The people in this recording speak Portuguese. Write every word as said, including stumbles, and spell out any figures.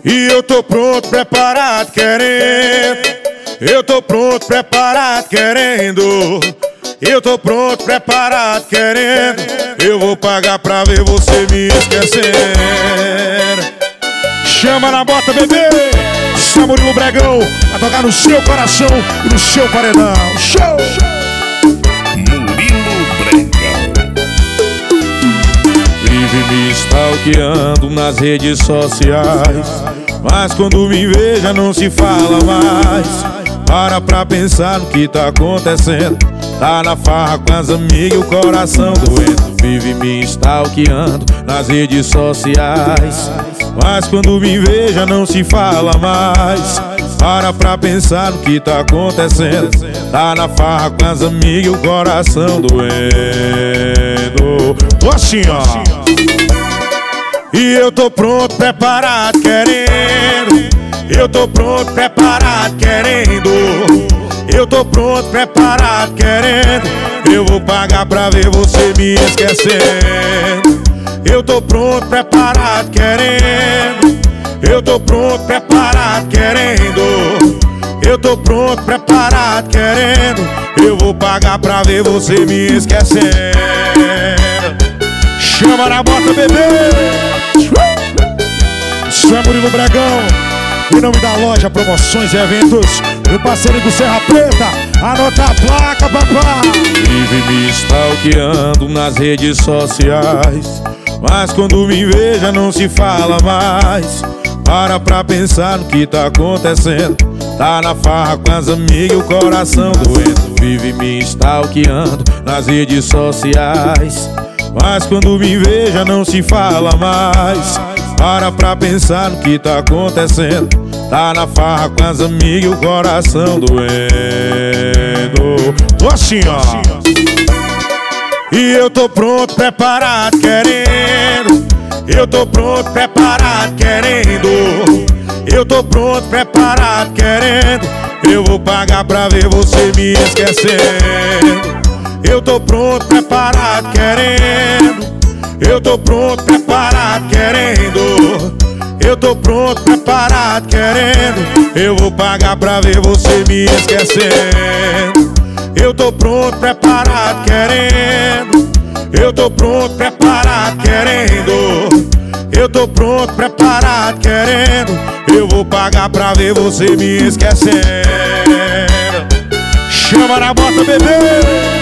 E eu tô pronto, preparado, querendo. Eu tô pronto, preparado, querendo. Eu tô pronto, preparado, querendo. Eu vou pagar pra ver você me esquecendo. Chama na bota, bebê. Chama Murilo Bragão a tocar no seu coração e no seu paredão. Show! Murilo Bragão. Vive me stalkeando nas redes sociais, mas quando me veja não se fala mais. Para pra pensar no que tá acontecendo. Tá na farra com as amigas e o coração doendo. Vive me stalkeando nas redes sociais, mas quando me veja não se fala mais. Para pra pensar no que tá acontecendo. Tá na farra com as amigas e o coração doendo. Tô assim, ó. E eu tô pronto, preparado, querendo. Eu tô pronto, preparado, querendo. Eu tô pronto, preparado, querendo. Eu vou pagar pra ver você me esquecendo. Eu tô pronto, preparado, querendo. Eu tô pronto, preparado, querendo. Eu tô pronto, preparado, querendo. Eu vou pagar pra ver você me esquecendo. Chama na bota, bebê. Isso é Murilo Bragão. Em nome da loja Promoções e Eventos, meu parceiro do Serra Preta. Anota a placa, papai. Vive me stalkeando nas redes sociais, mas quando me veja não se fala mais. Para pra pensar no que tá acontecendo. Tá na farra com as amigas e o coração doendo. Vive me stalkeando nas redes sociais, mas quando me veja não se fala mais. Para pra pensar no que tá acontecendo. Tá na farra com as amigas e o coração doendo. Tô assim, ó. E eu tô pronto, preparado, querendo. Eu tô pronto, preparado, querendo. Eu tô pronto, preparado, querendo. Eu vou pagar pra ver você me esquecendo. Eu tô pronto, preparado, querendo. Eu tô pronto, preparado, querendo. Eu tô pronto, preparado, querendo. Eu vou pagar pra ver você me esquecendo. Eu tô pronto, preparado, querendo. Eu tô pronto, preparado, querendo. Eu tô pronto, preparado, querendo. Eu vou pagar pra ver você me esquecendo. Chama na bota, bebê.